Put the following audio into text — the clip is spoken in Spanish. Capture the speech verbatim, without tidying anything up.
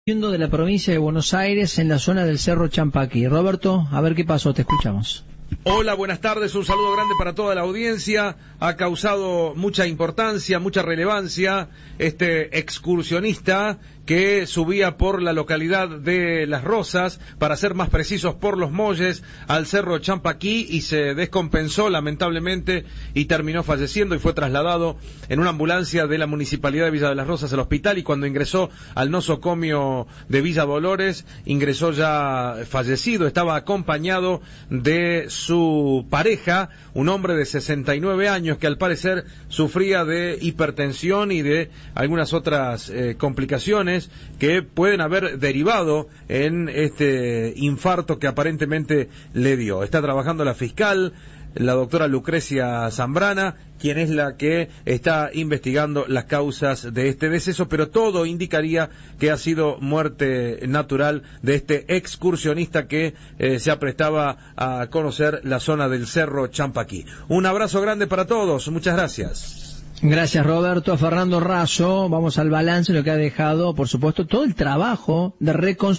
De la provincia de Buenos Aires, en la zona del Cerro Champaquí. Roberto, a ver qué pasó, te escuchamos. Hola, buenas tardes, un saludo grande para toda la audiencia. Ha causado mucha importancia, mucha relevancia este excursionista que subía por la localidad de Las Rosas, para ser más precisos por Los Molles, al Cerro Champaquí, y se descompensó lamentablemente y terminó falleciendo y fue trasladado en una ambulancia de la Municipalidad de Villa de Las Rosas al hospital, y cuando ingresó al nosocomio de Villa Dolores, ingresó ya fallecido. Estaba acompañado de su pareja, un hombre de sesenta y nueve años que al parecer sufría de hipertensión y de algunas otras eh, complicaciones que pueden haber derivado en este infarto que aparentemente le dio. Está trabajando la fiscal, la doctora Lucrecia Zambrana, quien es la que está investigando las causas de este deceso, pero todo indicaría que ha sido muerte natural de este excursionista que eh, se aprestaba a conocer la zona del Cerro Champaquí. Un abrazo grande para todos, muchas gracias. Gracias, Roberto. Fernando Razo, vamos al balance, lo que ha dejado, por supuesto, todo el trabajo de reconstrucción